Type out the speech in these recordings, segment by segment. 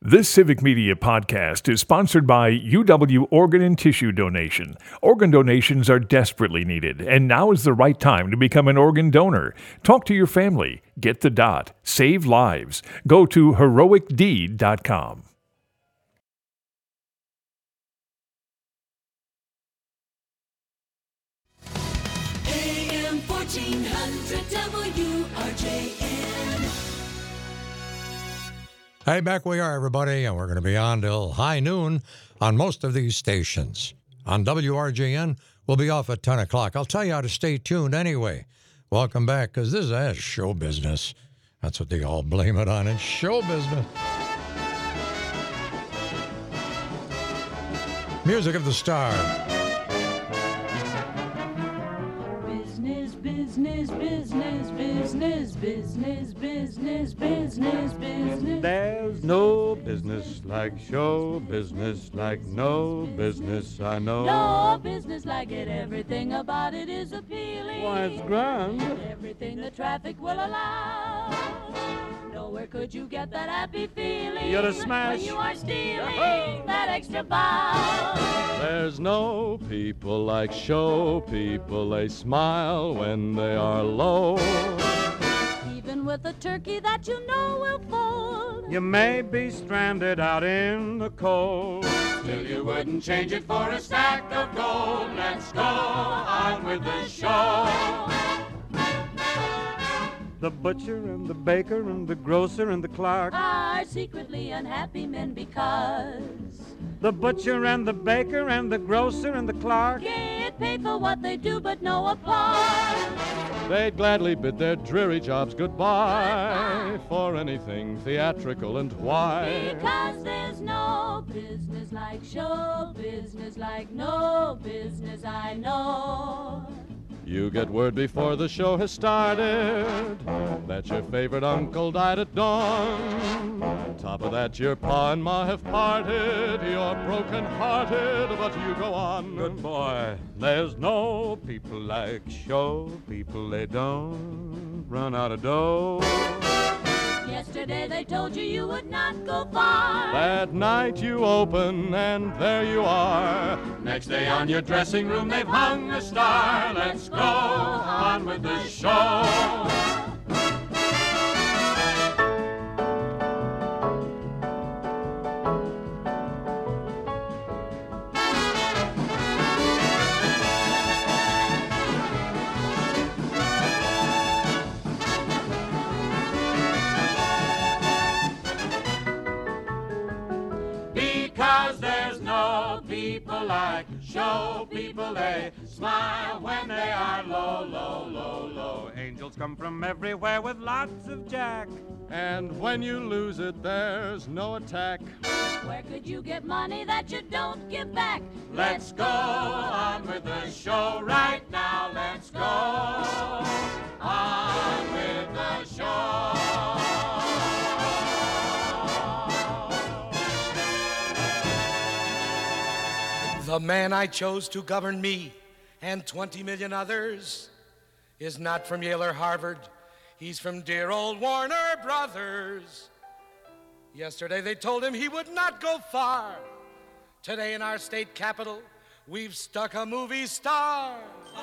This Civic Media podcast is sponsored by UW Organ and Tissue Donation. Organ donations are desperately needed, and now is the right time to become an organ donor. Talk to your family. Get the dot. Save lives. Go to heroicdeed.com. AM 1400 WRJN. Hey, back we are, everybody, and we're going to be on till high noon on most of these stations. On WRJN, we'll be off at 10 o'clock. I'll tell you how to stay tuned anyway. Welcome back, because this is show business. That's what they all blame it on. It's show business. Music of the Star. Business, business, business, business, business, business, business, business. There's no business like show business, like no business I know. No business like it, everything about it is appealing. Why, it's grand. Everything the traffic will allow. Nowhere could you get that happy feeling. You're a smash. When you are stealing that extra bow. There's no people like show people. They smile when they are low. Even with a turkey that you know will fold. You may be stranded out in the cold. Still you wouldn't change it for a stack of gold. Let's go on with the show. The butcher and the baker and the grocer and the clerk Are secretly unhappy men because the butcher and the baker and the grocer and the clerk, get paid for what they do but no applause. they'd gladly bid their dreary jobs goodbye for anything theatrical, and why? Because there's no business like show business, like no business I know. You get word before the show has started that your favorite uncle died at dawn. Top of that, your pa and ma have parted. You're broken-hearted, but you go on. Good boy. There's no people like show people. They don't run out of dough. Yesterday they told you you would not go far. That night you open and there you are. Next day on your dressing room they've hung a star. Let's go on with the show. Because there's no people like show people. They smile when they are low, low, low, low. Angels come from everywhere with lots of jack. And when you lose it, there's no attack. Where could you get money that you don't give back? Let's go on with the show right now. Let's go on with the show. The man I chose to govern me and 20 million others is not from Yale or Harvard. He's from dear old Warner Brothers. Yesterday they told him he would not go far. Today in our state capital, we've stuck a movie star.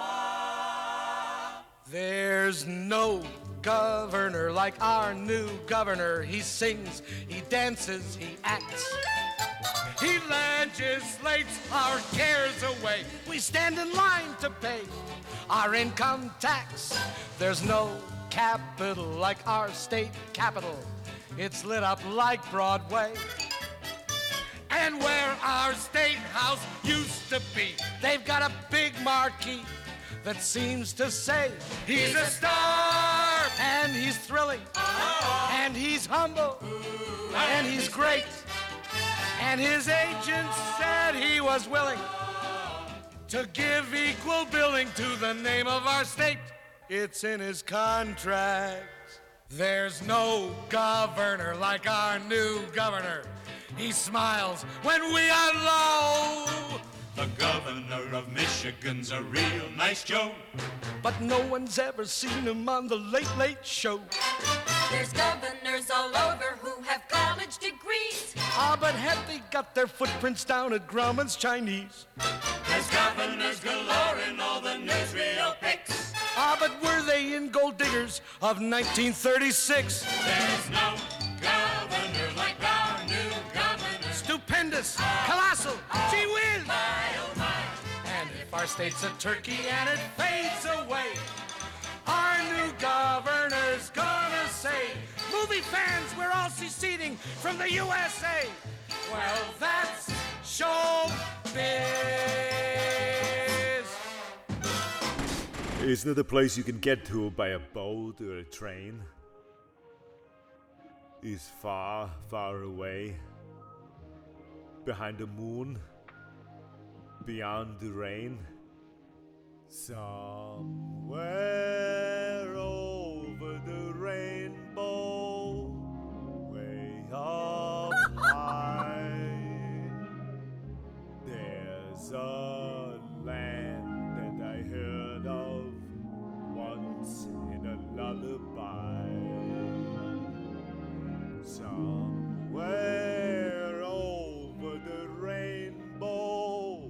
There's no governor like our new governor. He sings, he dances, he acts. He legislates our cares away. We stand in line to pay our income tax. There's no capital like our state capital. It's lit up like Broadway. And where our state house used to be, they've got a big marquee that seems to say he's a star. And he's thrilling. And he's humble. And he's great. And his agent said he was willing to give equal billing to the name of our state. It's in his contract. There's no governor like our new governor. He smiles when we are low. The governor of Michigan's a real nice Joe. But no one's ever seen him on the Late Late Show. There's governors all over who have college degrees. Ah, but had they got their footprints down at Grauman's Chinese? There's governors galore in all the newsreel pics. Ah, but were they in Gold Diggers of 1936? There's no governor like our new governor. Stupendous, colossal, gee whiz! And if our state's a turkey and it fades away, our new governor's gonna say, movie fans, we're all seceding from the USA. Well, that's showbiz. Isn't it a place you can get to by a boat or a train? Is far, far away. Behind the moon. Beyond the rain. Somewhere over the rainbow. Way up high. There's a land that I heard of once in a lullaby. Somewhere over the rainbow,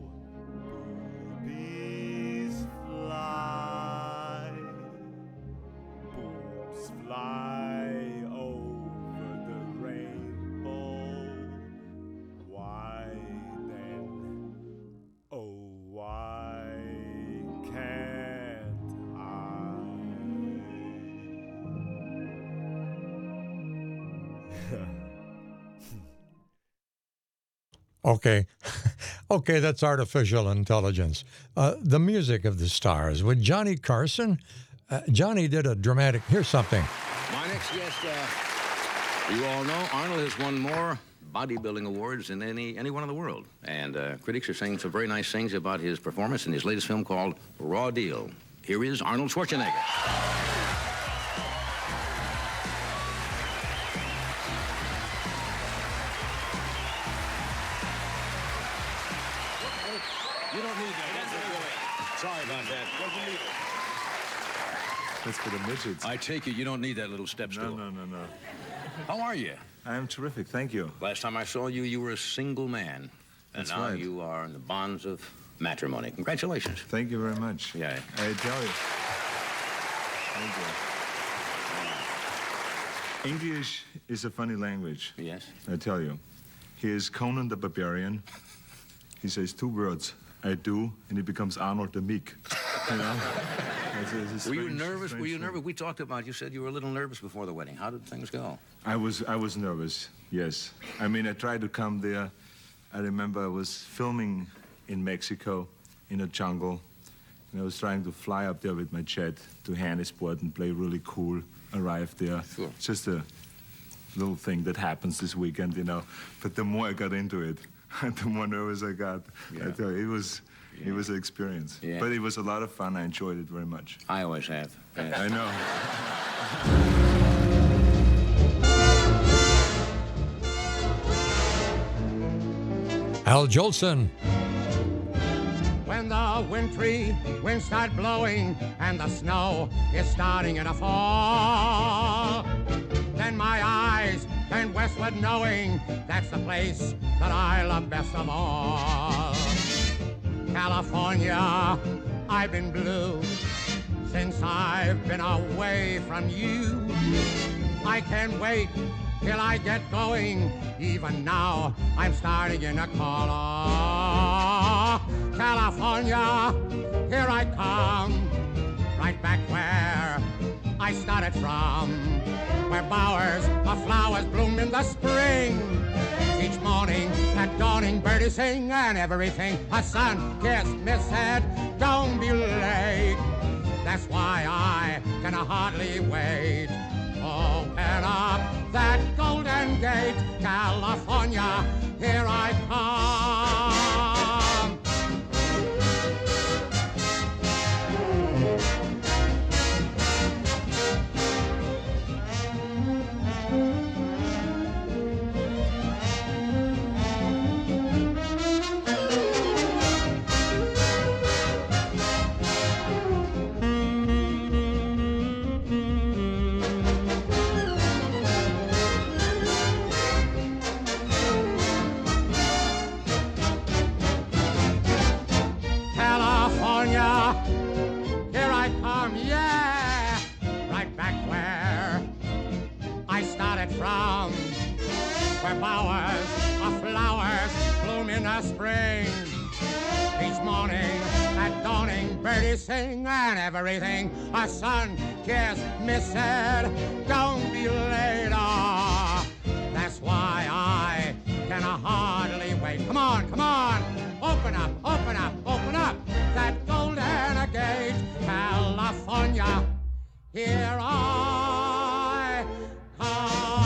boobies fly. Boobs fly over the rainbow. Why then, oh why can't I? Okay. Okay, that's artificial intelligence. The music of the stars with Johnny Carson. Johnny did a dramatic. Here's something. My next guest, you all know, Arnold has won more bodybuilding awards than anyone in the world. And critics are saying some very nice things about his performance in his latest film called Raw Deal. Here is Arnold Schwarzenegger. You don't need that. Sorry about that. Doesn't need it. That's for the midgets. I take it you don't need that little step stool. No. How are you? I am terrific, thank you. Last time I saw you, you were a single man. And That's now right. you are in the bonds of matrimony. Congratulations. Thank you very much. Yeah. I tell you. Thank you. English is a funny language. Yes. I tell you. Here's Conan the Barbarian. He says two words, I do, and he becomes Arnold the Meek. You know? Were you nervous? Were you nervous? We talked about, you said you were a little nervous before the wedding. How did things go? I was nervous, yes. I mean, I tried to come there. I remember I was filming in Mexico, in a jungle, and I was trying to fly up there with my jet to Hannisport and play really cool, arrive there. Sure. Just a little thing that happens this weekend, you know. But the more I got into it, the more nervous I got. Yeah. I tell you, it was an experience. Yeah. But it was a lot of fun. I enjoyed it very much. I always have. Yes. I know. Al Jolson. When the wintry winds start blowing and the snow is starting to fall, then my eyes turn westward knowing that's the place that I love best of all. California, I've been blue since I've been away from you. I can't wait till I get going. Even now, I'm starting to call. Oh, California, here I come, right back where I started from, where bowers of flowers bloom in the spring. Each morning at dawning, birdies sing, and everything a sun-kissed miss said, don't be late. That's why I can hardly wait. Open up that golden gate, California, here I come. bowers of flowers bloom in the spring. Each morning at dawning, birdies sing, and everything a sun-kissed miss said, don't be late. That's why I can hardly wait. Come on, come on. Open up, open up, open up that golden gate, California. Here I come.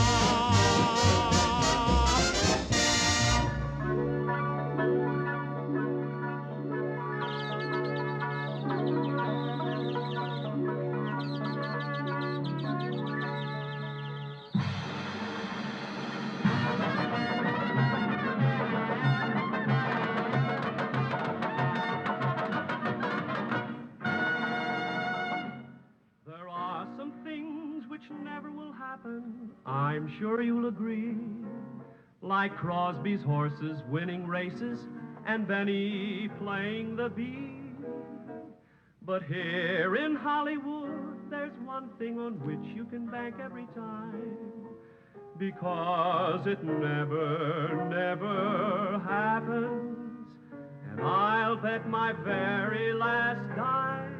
Never will happen, I'm sure you'll agree. Like Crosby's horses winning races and Benny playing the bee. But here in Hollywood, there's one thing on which you can bank every time. Because it never, never happens. And I'll bet my very last dime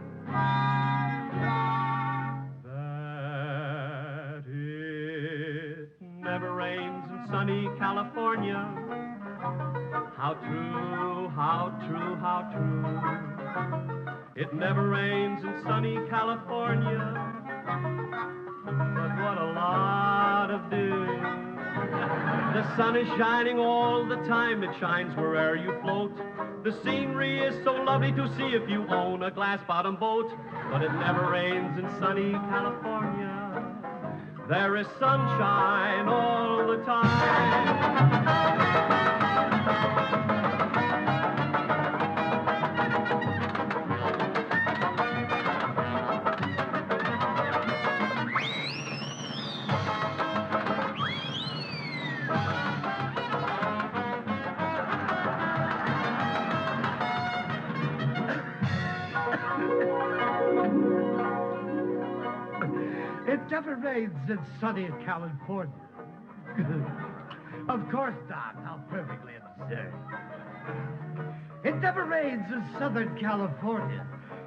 never rains in sunny California. How true, how true, how true. It never rains in sunny California. But what a lot of dew. The sun is shining all the time. It shines wherever you float. The scenery is so lovely to see if you own a glass-bottom boat. But it never rains in sunny California. There is sunshine all the time. It never rains in sunny California. Of course not. How perfectly absurd. It never rains in Southern California.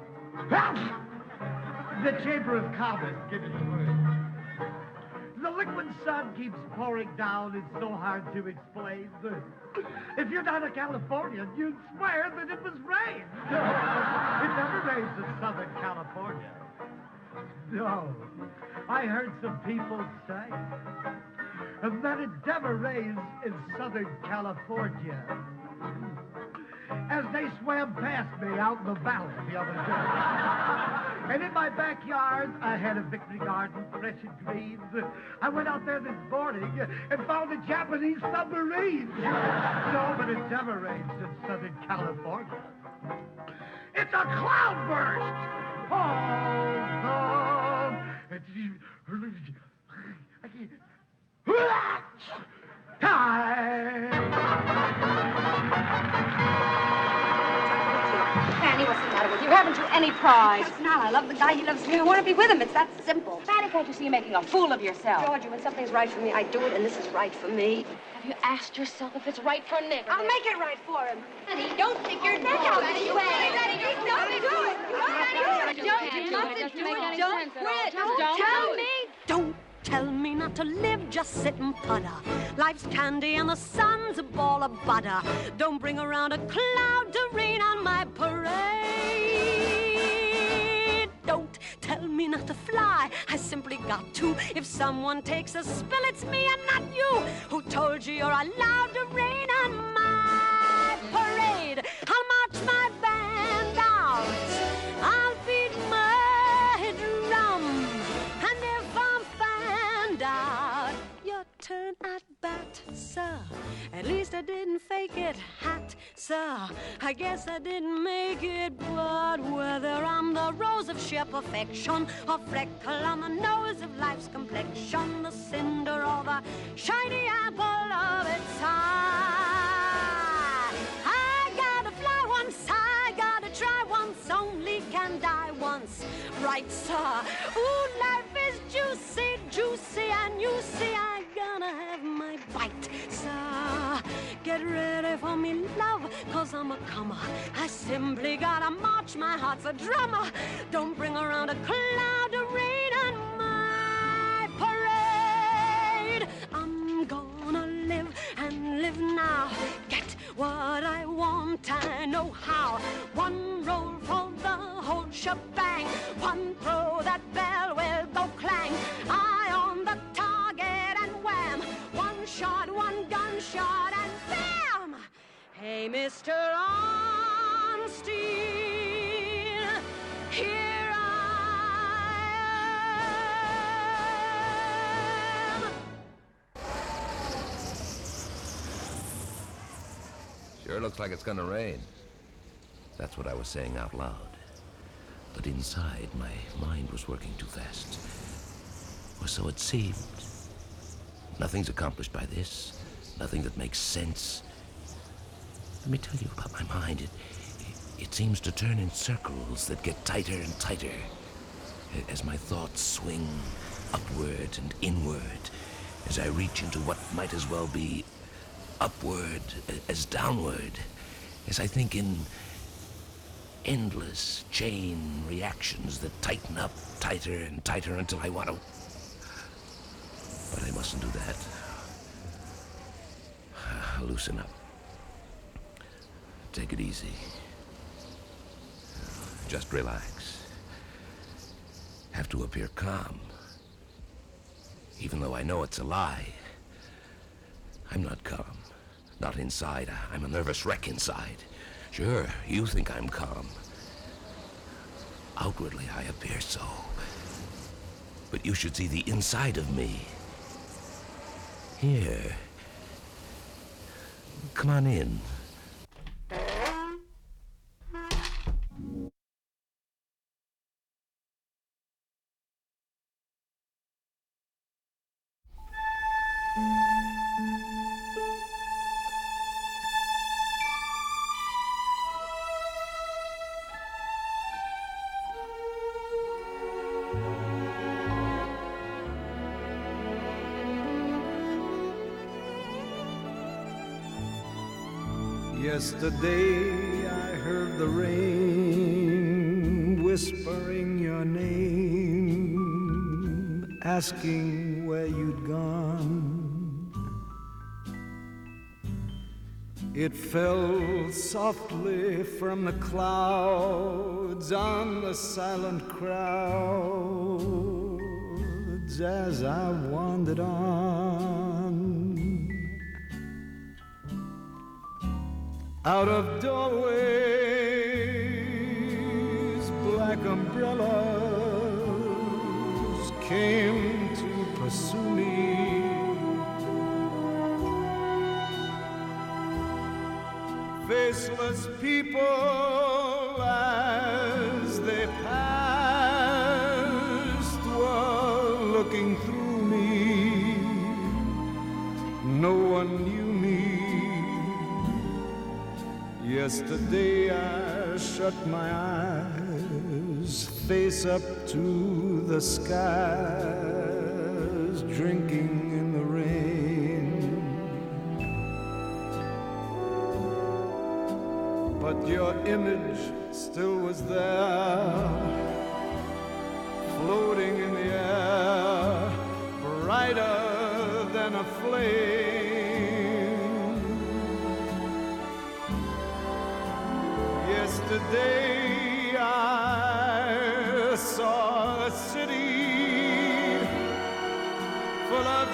The Chamber of Commerce gives you word. The liquid sun keeps pouring down. It's so hard to explain. If you're not a Californian, you'd swear that it was rain. It never rains in Southern California. No. I heard some people say that it never rains in Southern California. As they swam past me out in the valley the other day. And in my backyard, I had a victory garden, fresh and green. I went out there this morning and found a Japanese submarine. No, but it never rains in Southern California. It's a cloudburst! Oh, no! Fanny, what's the matter with you? Haven't you any pride? It's not. I love the guy. He loves me. I want to be with him. It's that simple. Fanny, can't you see you're making a fool of yourself? Georgie, when something's right for me, I do it, and this is right for me. Have you asked yourself if it's right for Nick? I'll make it right for him. Honey, don't stick your neck out this way. Don't do it. Don't quit. Don't tell me. Don't tell me not to live, just sit and putter. Life's candy and the sun's a ball of butter. Don't bring around a cloud to rain on my parade. Don't tell me not to fly, I simply got to. If someone takes a spill, it's me and not you. Who told you you're allowed to rain on my parade? I'll march my band out, I'll beat my drum, and if I'm found out, your turn at bat, sir. At least I didn't fake it, hat, sir. I guess I didn't make it, but whether I'm the rose of sheer perfection or freckle on the nose of life's complexion, the cinder or the shiny apple of its eye, I gotta fly once, I gotta try once, only can die once, right, sir? Ooh, life is juicy, juicy, and you see I gonna have my bite, for me, love, 'cause I'm a comer. I simply gotta march, my heart's a drummer. Don't bring around a cloud of rain on my parade. I'm gonna live and live now. Get what I want, I know how. One roll for the whole shebang. One throw, that bell will go clang. Eye on the target and wham. One shot, one gunshot and bam! Hey, Mr. Ornstein, here I am. Sure looks like it's gonna rain. That's what I was saying out loud. But inside, my mind was working too fast. Or so it seemed. Nothing's accomplished by this. Nothing that makes sense. Let me tell you about my mind. It seems to turn in circles that get tighter and tighter as my thoughts swing upward and inward, as I reach into what might as well be upward as downward, as I think in endless chain reactions that tighten up tighter and tighter until I want to. But I mustn't do that. Loosen up. Take it easy. Just relax. Have to appear calm. Even though I know it's a lie. I'm not calm. Not inside. I'm a nervous wreck inside. Sure, you think I'm calm. Outwardly, I appear so. But you should see the inside of me. Here. Come on in. Yesterday I heard the rain whispering your name, asking where you'd gone. It fell softly from the clouds on the silent crowds as I wandered on. Out of doorways, black umbrellas came to pursue me. Faceless people as they passed were looking through me. No one knew me. Yesterday I shut my eyes, face up to the skies, drinking in the rain. But your image still was there, floating in the air, brighter than a flame. Yesterday I saw a city full of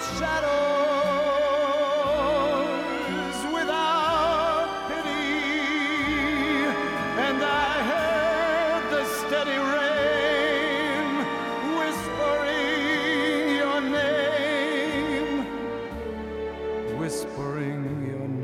shadows without pity, and I heard the steady rain whispering your name, whispering your name.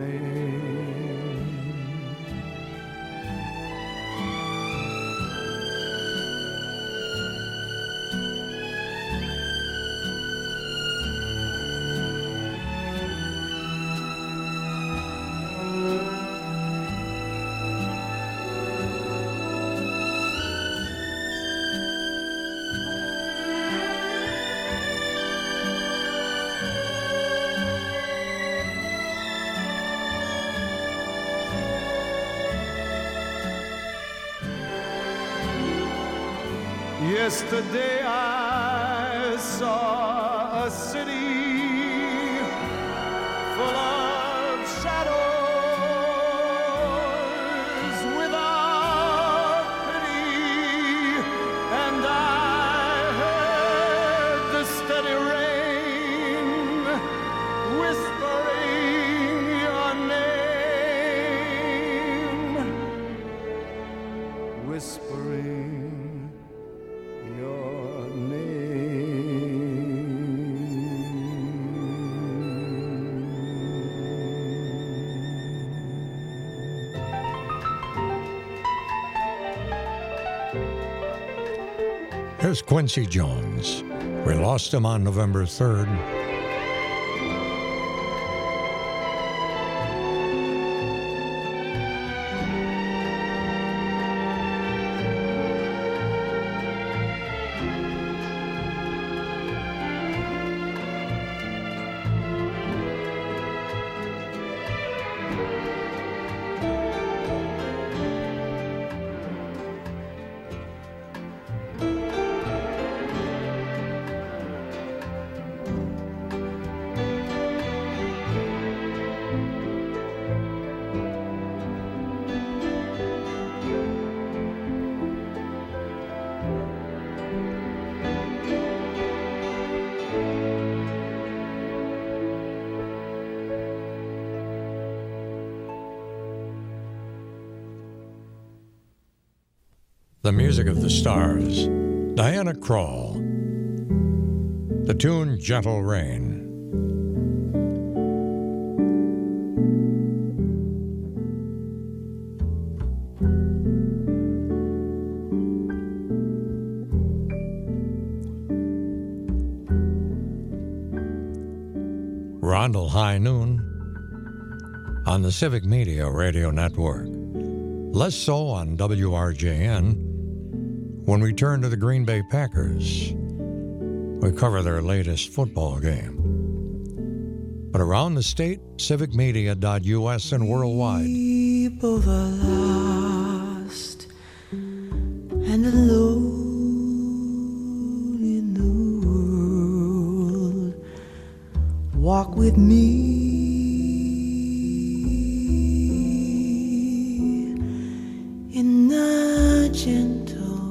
Yesterday I saw a city full of shadows without pity, and I heard the steady rain whispering your name, whispering your Here's Quincy Jones. We lost him on November 3rd. The music of the stars, Diana Krall. The tune Gentle Rain. Rondell High Noon on the Civic Media Radio Network. Less so on WRJN. When we turn to the Green Bay Packers, we cover their latest football game. But around the state, civicmedia.us and worldwide. People are lost and alone in the world. Walk with me in the gentle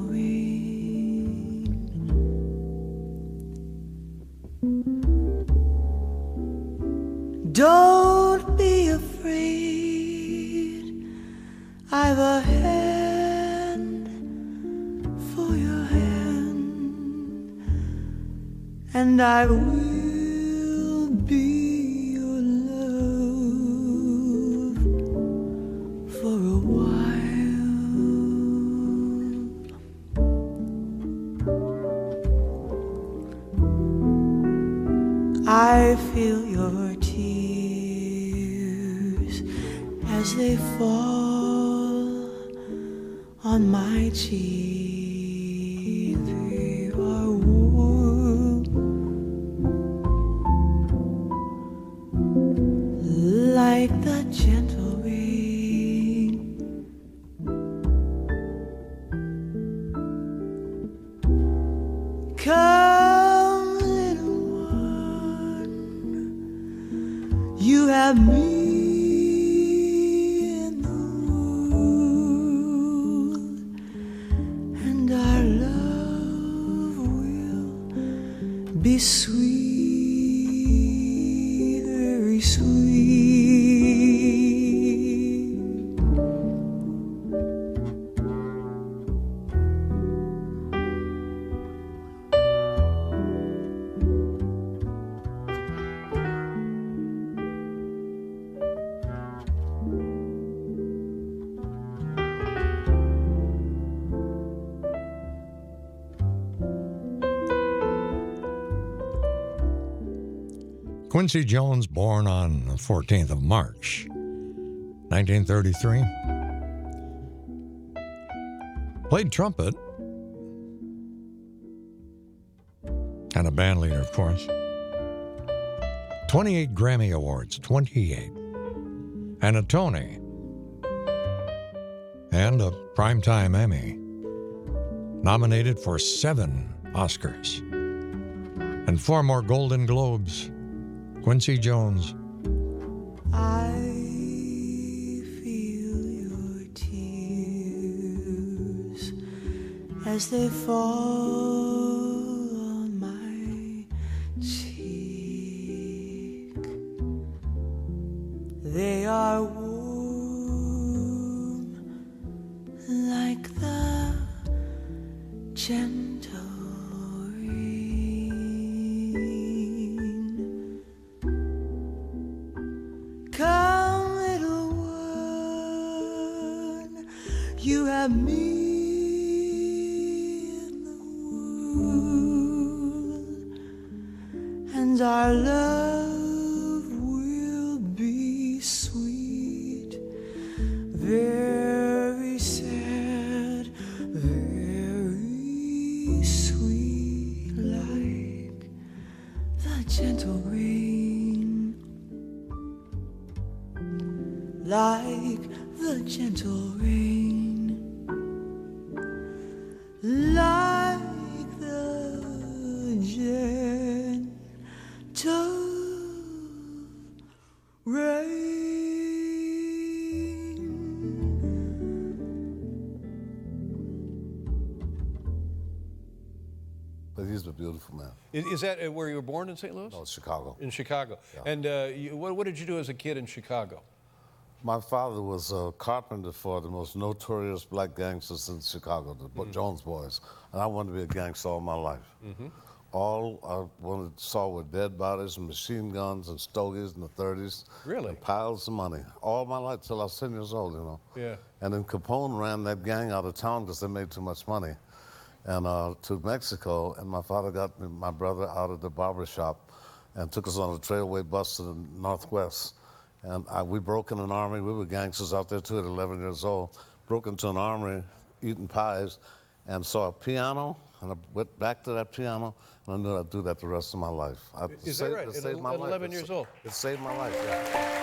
don't be afraid, I've a hand for your hand, and I will be your love for a while. I feel your as they fall on my cheek, they are warm like the gentle rain. Come, little one, you have me be sweet, very sweet. Quincy Jones, born on the 14th of March, 1933. Played trumpet. And a band leader, of course. 28 Grammy Awards, 28. And a Tony. And a Primetime Emmy. nominated for 7 Oscars and 4 more Golden Globes. Quincy Jones. I feel your tears as they fall on my cheek. They are warm like the gentle rain. Come, little one, you have me in the world, and our love will be sweet, very sad, very sweet, like the gentle rain, like the gentle rain, like the gentle rain. But he's a beautiful man. Is that where you were born in St. Louis? No, Chicago. In Chicago. Yeah. And what did you do as a kid in Chicago? My father was a carpenter for the most notorious black gangsters in Chicago, the Jones Boys. And I wanted to be a gangster all my life. All I saw were dead bodies and machine guns and stogies in the 30s. Really? And piles of money. All my life till I was 10 years old, you know. Yeah. And then Capone ran that gang out of town because they made too much money. And to Mexico, and my father got my brother out of the barber shop and took us on a trailway bus to the Northwest. And we broke in an army. We were gangsters out there too at 11 years old. Broke into an armory, eating pies, and saw a piano. And I went back to that piano, and I knew I'd do that the rest of my life. Is that right? It saved my At life. 11 years old? It saved my life, yeah.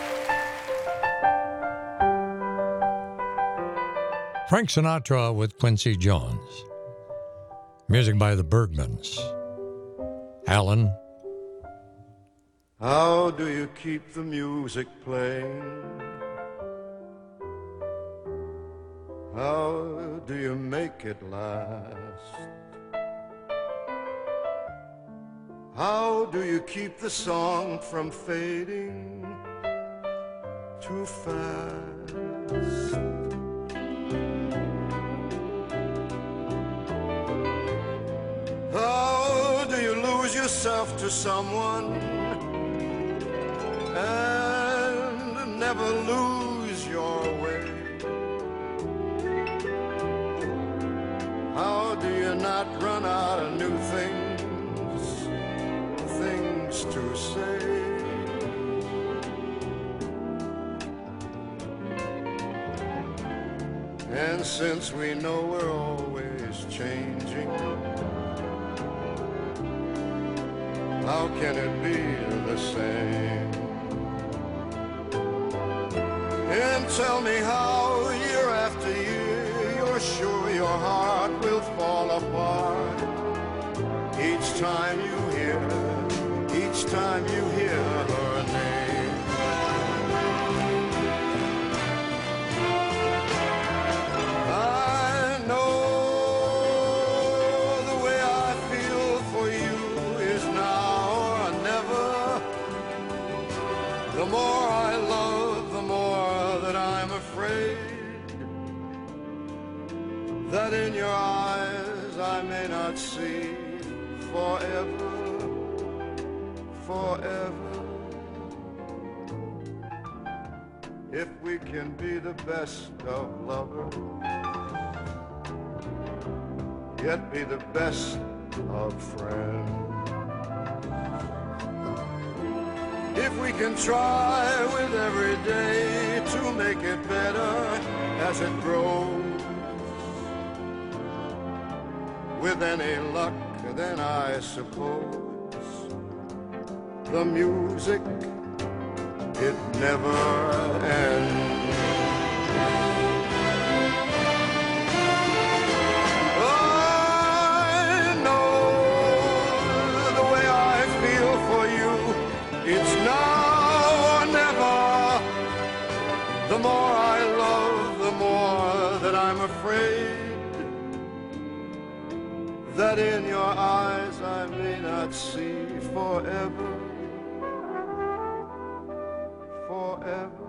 Frank Sinatra with Quincy Jones. Music by the Bergmans. Alan. How do you keep the music playing? How do you make it last? How do you keep the song from fading too fast? How do you lose yourself to someone and never lose your way? How do you not run out of new things to say? And since we know we're always changing, how can it be the same? And tell me how year after year you're sure your heart will fall apart each time you hear her name. I know the way I feel for you is now or never. The more I love, the more that I'm afraid that in your eyes I may not see forever, forever. If we can be the best of lovers, yet be the best of friends. If we can try with every day to make it better as it grows, with any luck, then I suppose the music, it never ends. Oh, The more I love, the more that I'm afraid that in your eyes I may not see forever, forever.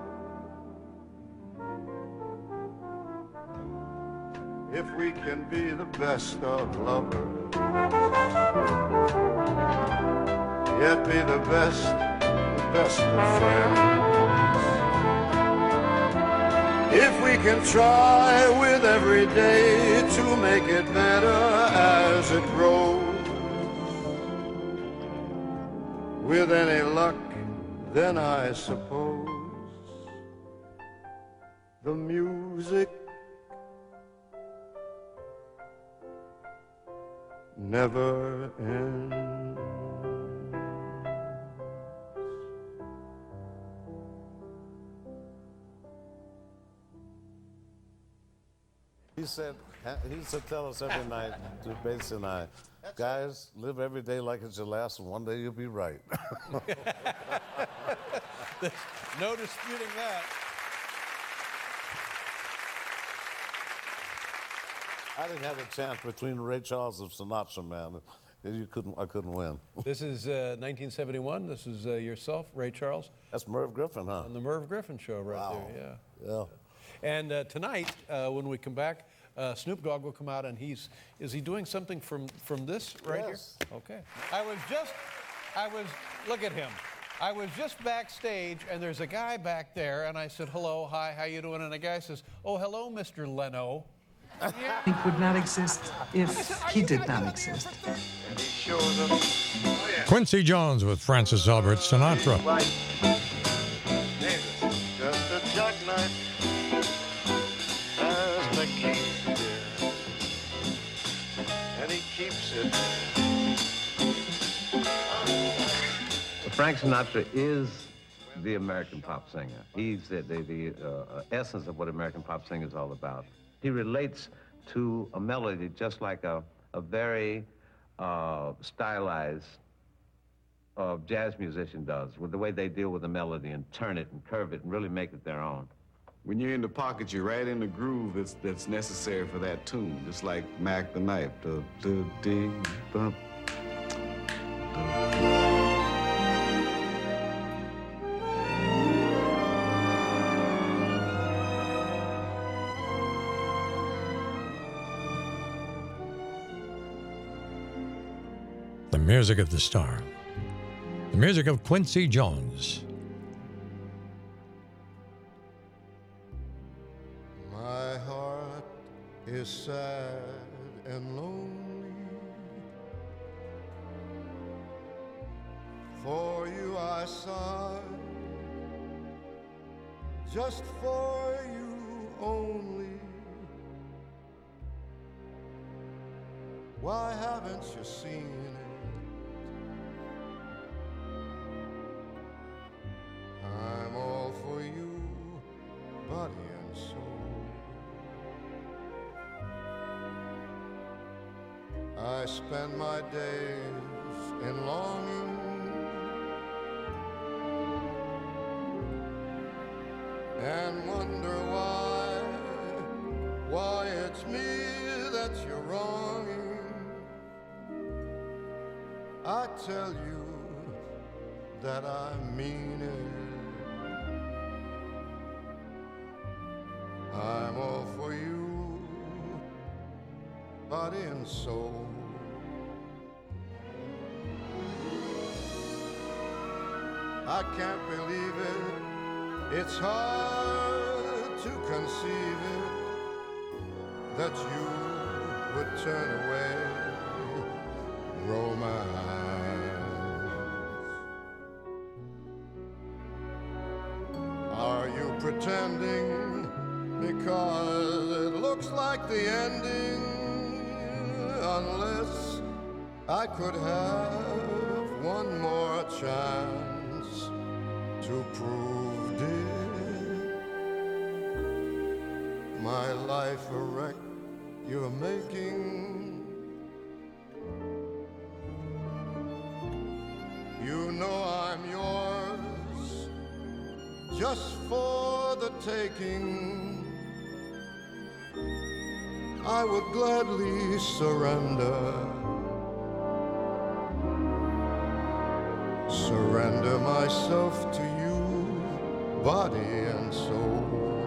If we can be the best of lovers, yet be the best of friends. If we can try with every day to make it better as it grows, with any luck, then I suppose the music never ends. He used to tell us every night, to Bates and I, guys, live every day like it's your last, and one day you'll be right. There's no disputing that. I didn't have a chance between Ray Charles and Sinatra, man. I couldn't win. This is 1971. This is yourself, Ray Charles. That's Merv Griffin, huh? On the Merv Griffin Show right there, yeah. Yeah. And tonight, when we come back, Snoop Dogg will come out, and is he doing something from this right Yes. here? Okay. Look at him. I was just backstage, and there's a guy back there, and I said, hello, hi, how you doing? And the guy says, oh, hello, Mr. Leno. He would not exist if he did not exist. Quincy Jones with Francis Albert Sinatra. Just a jackknife as the key here, and he keeps it. Frank Sinatra is the American pop singer. He's the essence of what American pop singing is all about. He relates to a melody just like a very stylized jazz musician does, with the way they deal with the melody and turn it and curve it and really make it their own. When you're in the pocket, you're right in the groove that's necessary for that tune, just like Mac the Knife. The music of the star. The music of Quincy Jones. My heart is sad and lonely. For you I sigh, just for you only. Why haven't you seen it? I'm all for you, body and soul. I spend my days in longing, and wonder why it's me that you're wronging. I tell you that I mean it. I'm all for you, body and soul. I can't believe it, it's hard to conceive it, that you would turn away romance. Are you pretending because it looks like the ending? Unless I could have one more chance to prove, dear, my life a wreck you're making. You know I'm yours just for the taking, I would gladly surrender. Surrender myself to you, body and soul.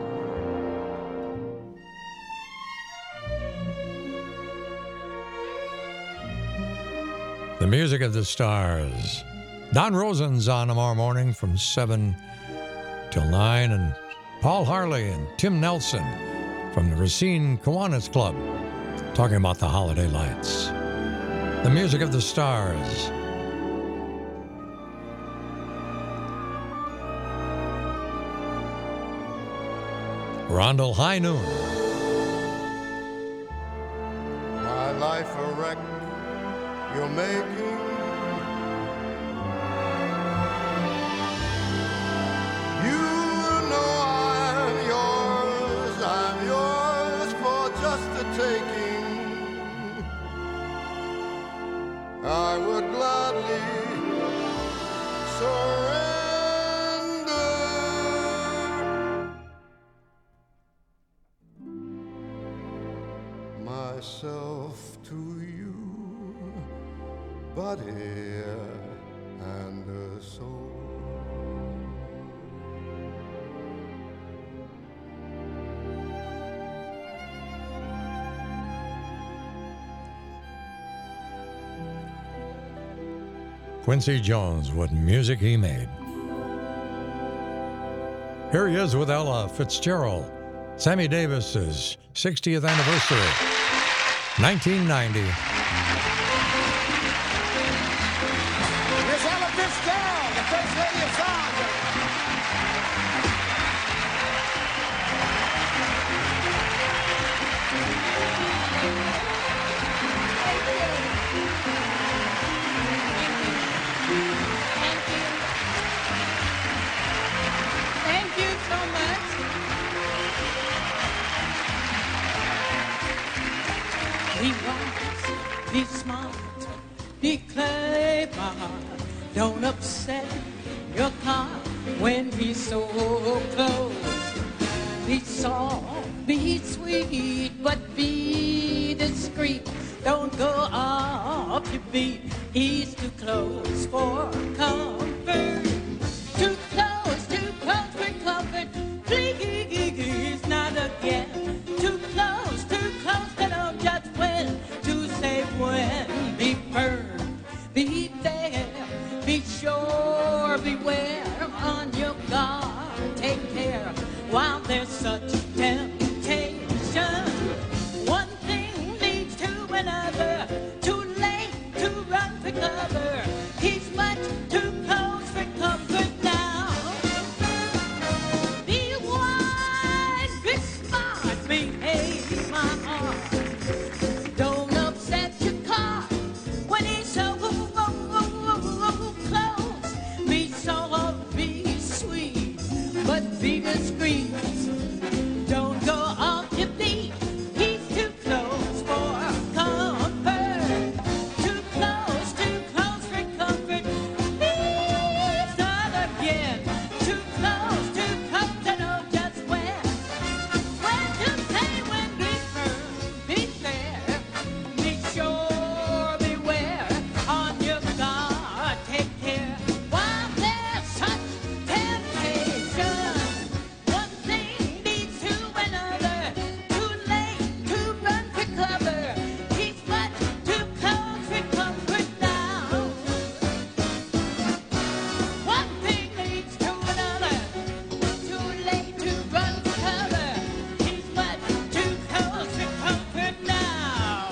The Music of the Stars. Don Rosen's on tomorrow morning from 7 till 9, and Paul Harley and Tim Nelson from the Racine Kiwanis Club talking about the holiday lights. The Music of the Stars. Rondell High Noon. My life a wreck you're making. You know I'm yours for just the taking. I would gladly surrender myself to you, body and soul. Quincy Jones, what music he made. Here he is with Ella Fitzgerald. Sammy Davis's 60th anniversary, 1990. Miss Ella Fitzgerald, the First Lady of Song. Thank you so much. Be wise, be smart, be clever. Don't upset your car when he's so close. Be soft, be sweet, but be discreet. Don't go off your beat. He's too close for comfort. Too close for comfort. Please, not again. Too close to know just when to say when. Be firm, be there, be sure, beware. On your guard, take care while there's such temptation. One thing leads to another. Too late to run for cover. He's much too close for comfort now. Be wise, be smart, behave, my heart. Don't upset your car when he's so close. Be soft, be sweet, but be discreet. Don't go off your beat. He's too close for comfort. Too close for comfort. Please not again. Too close to know just when. When to say when. Be firm, be fair, be sure, beware. On your guard, take care while there's such temptation. One thing leads to another. Too late to run for cover. He's much too close for comfort now. One thing leads to another. Too late to run for cover. He's much too close for comfort now.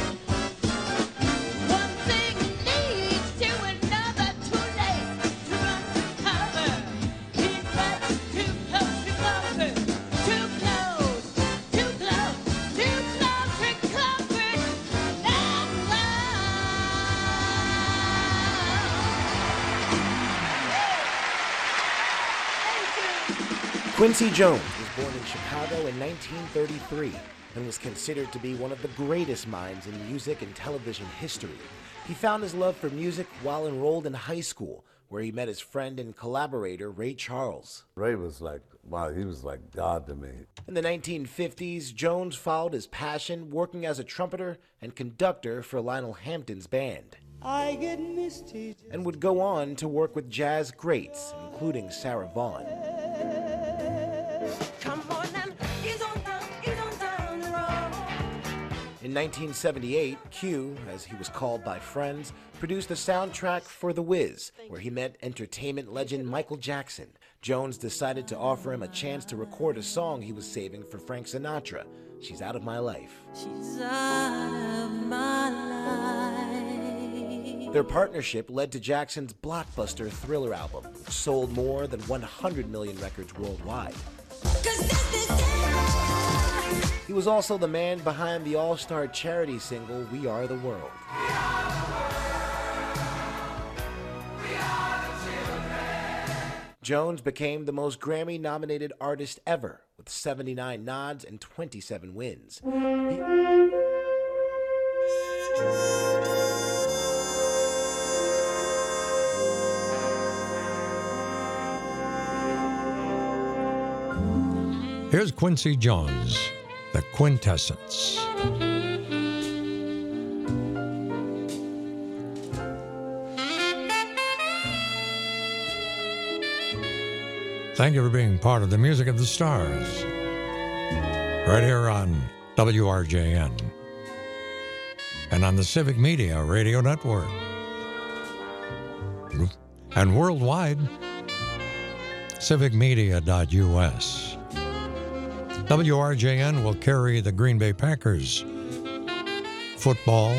One thing leads to another. Too late to run for cover. He's much too close for comfort. Too close for comfort Quincy Jones was born in Chicago in 1933 and was considered to be one of the greatest minds in music and television history. He found his love for music while enrolled in high school, where he met his friend and collaborator Ray Charles. Ray was like, wow, he was like God to me. In the 1950s, Jones followed his passion working as a trumpeter and conductor for Lionel Hampton's band. I get misty. And would go on to work with jazz greats, including Sarah Vaughan. Come on and ease on down the road. In 1978, Q, as he was called by friends, produced the soundtrack for The Wiz, where he met entertainment legend Michael Jackson. Jones decided to offer him a chance to record a song he was saving for Frank Sinatra, She's Out of My Life. She's out of my life. Their partnership led to Jackson's blockbuster Thriller album, which sold more than 100 million records worldwide. He was also the man behind the all-star charity single, We Are the World. Jones became the most Grammy-nominated artist ever, with 79 nods and 27 wins. Here's Quincy Jones, The Quintessence. Thank you for being part of the Music of the Stars, right here on WRJN and on the Civic Media Radio Network and worldwide, civicmedia.us. WRJN will carry the Green Bay Packers football.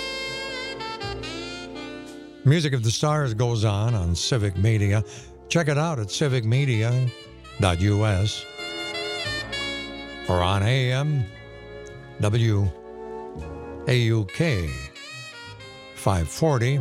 Music of the Stars goes on Civic Media. Check it out at civicmedia.us or on AM WAUK 540.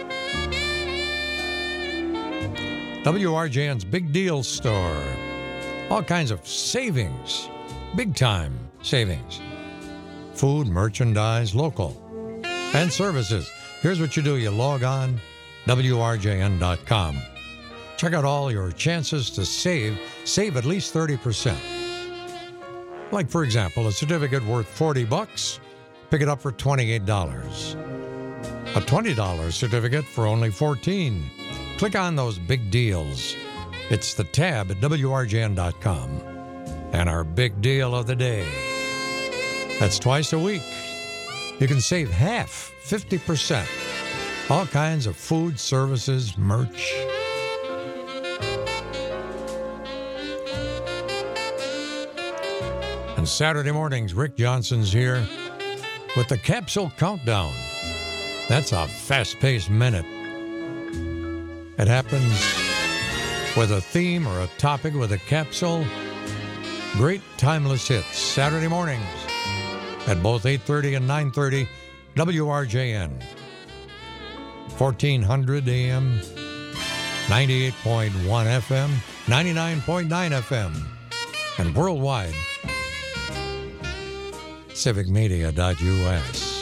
WRJN's Big Deal Store. All kinds of savings, big time savings. Food, merchandise, local, and services. Here's what you do. You log on, WRJN.com. Check out all your chances to save at least 30%. Like, for example, a certificate worth $40, pick it up for $28. A $20 certificate for only $14. Click on those big deals. It's the tab at WRJN.com. And our big deal of the day. That's twice a week. You can save half, 50%. All kinds of food, services, merch. And Saturday mornings, Rick Johnson's here with the Capsule Countdown. That's a fast-paced minute. It happens with a theme or a topic with a capsule. Great timeless hits. Saturday mornings at both 8:30 and 9:30, WRJN. 1400 AM, 98.1 FM, 99.9 FM, and worldwide, civicmedia.us.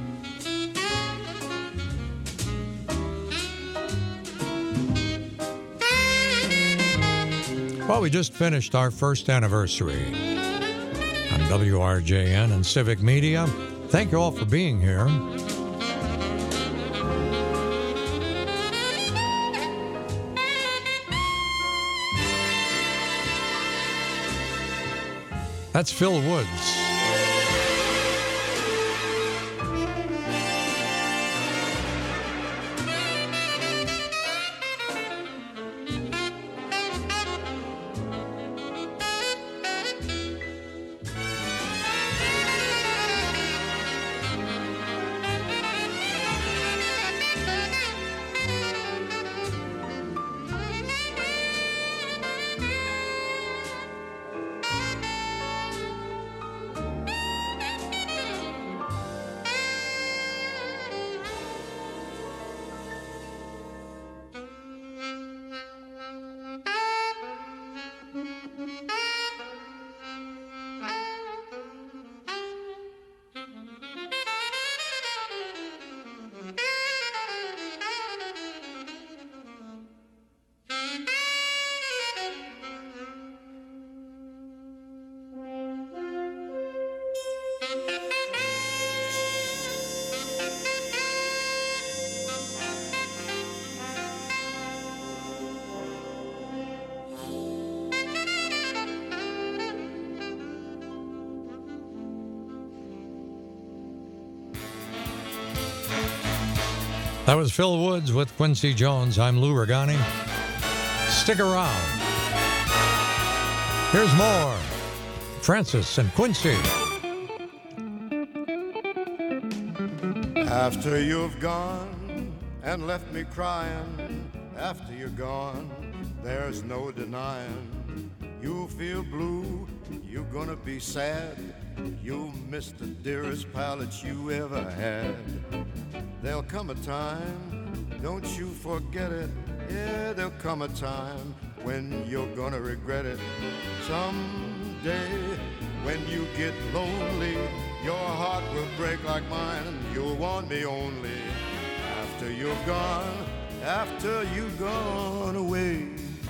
Well, we just finished our first anniversary on WRJN and Civic Media. Thank you all for being here. That's Phil Woods. That was Phil Woods with Quincy Jones. I'm Lou Regani. Stick around. Here's more. Francis and Quincy. After you've gone and left me crying, after you're gone, there's no denying. You'll feel blue, you're gonna be sad. You'll miss the dearest pal that you ever had. There'll come a time, don't you forget it. Yeah, there'll come a time when you're gonna regret it. Someday, when you get lonely, your heart will break like mine, and you'll want me only after you've gone away.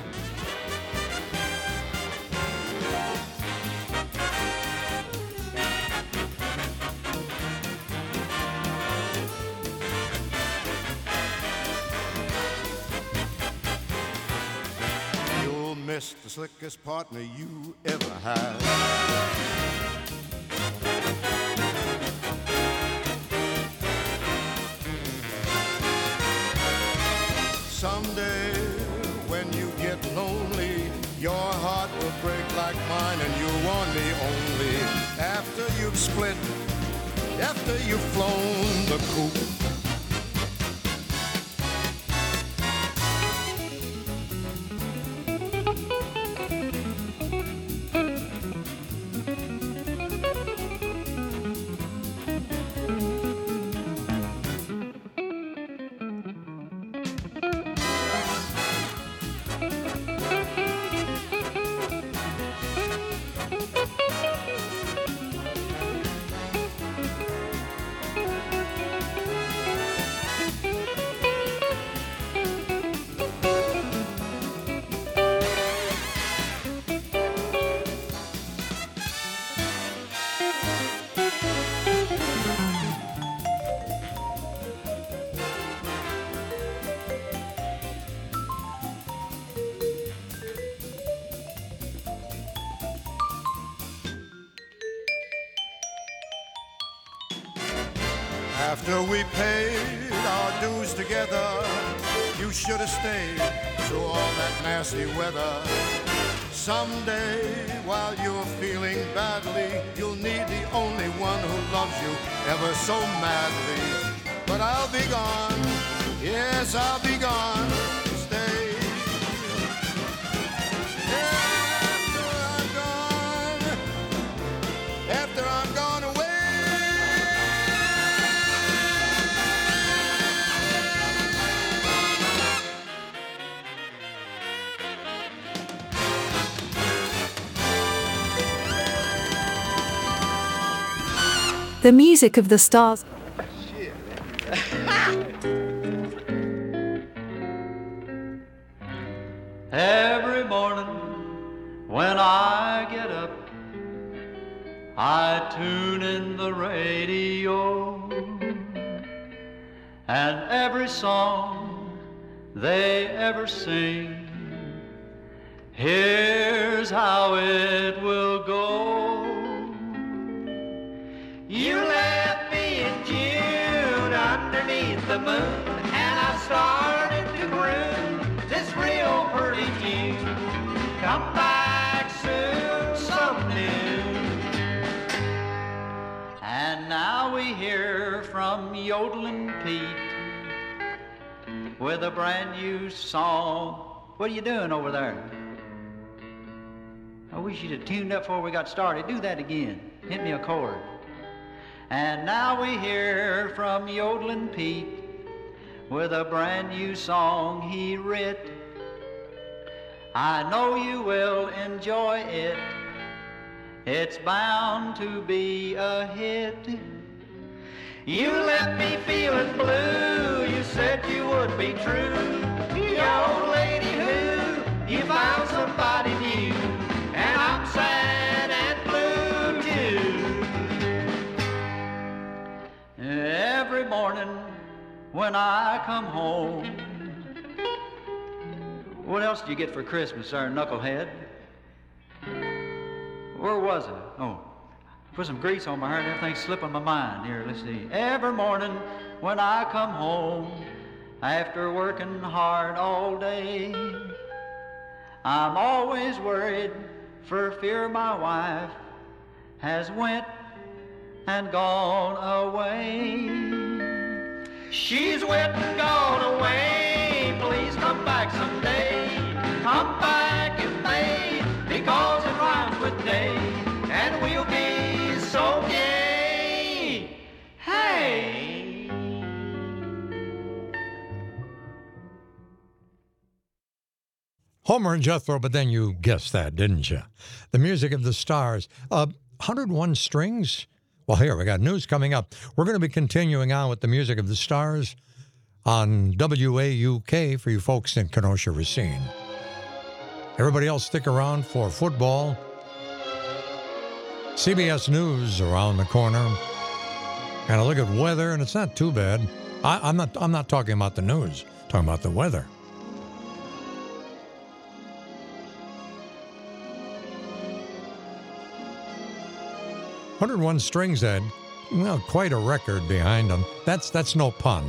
You'll miss the slickest partner you ever had. Someday, when you get lonely, your heart will break like mine, and you'll want me only after you've split, after you've flown the coop. After we paid our dues together, you should have stayed through all that nasty weather. Someday, while you're feeling badly, you'll need the only one who loves you ever so madly. But I'll be gone, yes, I'll be gone to stay. After I'm gone away. The music of the stars. Every morning when I get up, I tune in the radio, and every song they ever sing, here's how it will go. You left me in June underneath the moon, and I started to groove this real pretty tune. Come back soon, some new. And now we hear from Yodeling Pete with a brand new song. What are you doing over there? I wish you'd have tuned up before we got started. Do that again. Hit me a chord. And now we hear from Yodeling Pete with a brand new song he writ. I know you will enjoy it. It's bound to be a hit. You left me feeling blue. You said you would be true. You old lady who, you found somebody new. And I'm sad and blue too. Every morning when I come home. What else did you get for Christmas, there, knucklehead? Where was it? Oh, put some grease on my hair and everything's slipping my mind. Here, let's see. Every morning when I come home, after working hard all day. I'm always worried for fear my wife has went and gone away. She's went and gone away, please come back someday. Come back in May, because it rhymes with day, and we'll be so gay. Hey! Homer and Jethro, but then you guessed that, didn't you? The Music of the Stars. 101 Strings? Well, here, we got news coming up. We're going to be continuing on with the Music of the Stars on WAUK for you folks in Kenosha, Racine. Everybody else stick around for football. CBS News around the corner. And a look at weather, and it's not too bad. I'm not talking about the news, I'm talking about the weather. "101 Strings" had, well, quite a record behind them. That's no pun.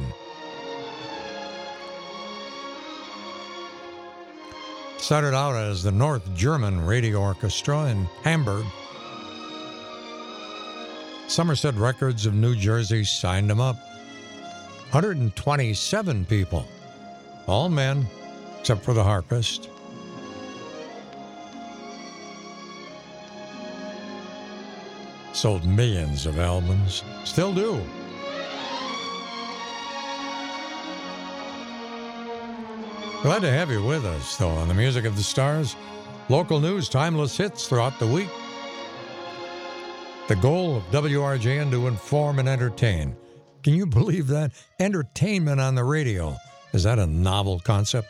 Started out as the North German Radio Orchestra in Hamburg. Somerset Records of New Jersey signed them up. 127 people, all men, except for the harpist. Sold millions of albums, still do. Glad to have you with us, though, on the Music of the Stars. Local news, timeless hits throughout the week. The goal of WRJN to inform and entertain. Can you believe that? Entertainment on the radio. Is that a novel concept?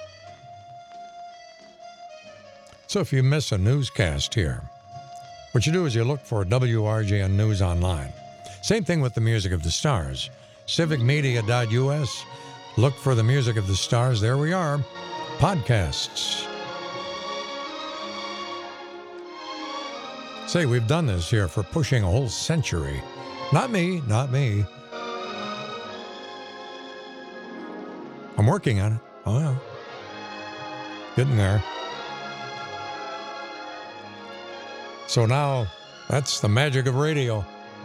So if you miss a newscast here, what you do is you look for WRJN News online. Same thing with the Music of the Stars. Civicmedia.us. Look for the Music of the Stars. There we are. Podcasts. Say, we've done this here for pushing a whole century. Not me. I'm working on it. Oh, yeah. Getting there. So now, that's the magic of radio.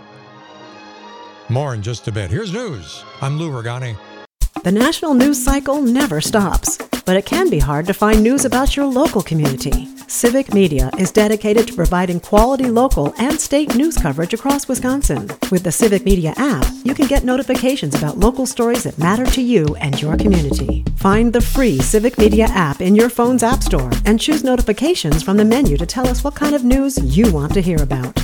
More in just a bit. Here's news. I'm Lou Regani. The national news cycle never stops, but it can be hard to find news about your local community. Civic Media is dedicated to providing quality local and state news coverage across Wisconsin. With the Civic Media app, you can get notifications about local stories that matter to you and your community. Find the free Civic Media app in your phone's app store and choose notifications from the menu to tell us what kind of news you want to hear about.